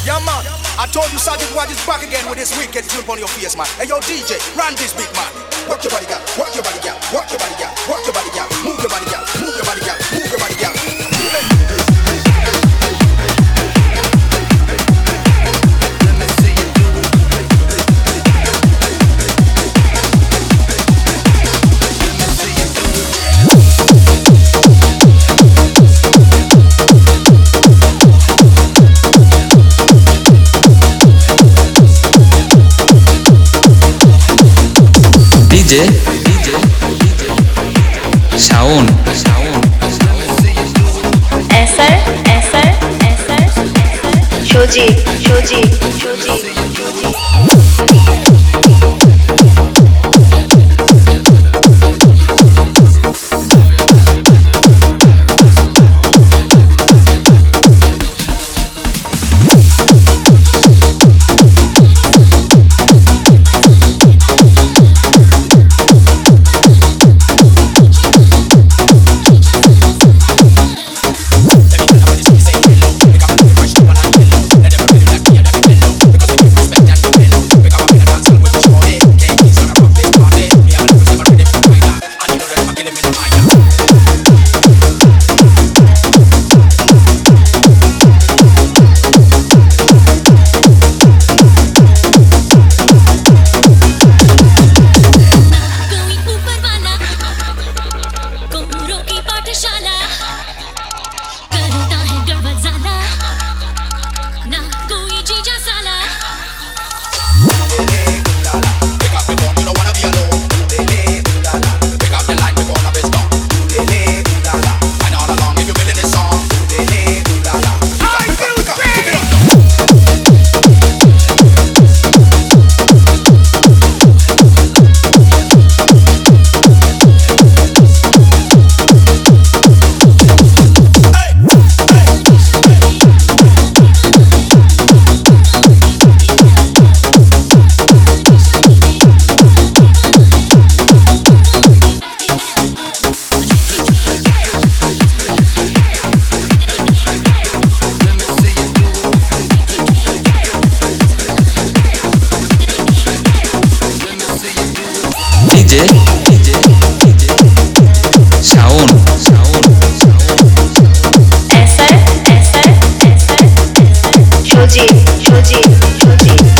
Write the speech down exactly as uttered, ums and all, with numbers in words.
Yeah, man. I told you Sergeant Wad is back again with this wicked flip on your face, man. Hey, yo, D J, run this big man. Work your body, girl. Work your body, girl. Work your body, girl. Work your body, girl. Move your body, girl. Move your body, girl. Move your body, girl. D J Shaun Eser Eser Eser Shoji Shoji Shoji D J Shaun Eser Eser Eser Shoji Shoji Shoji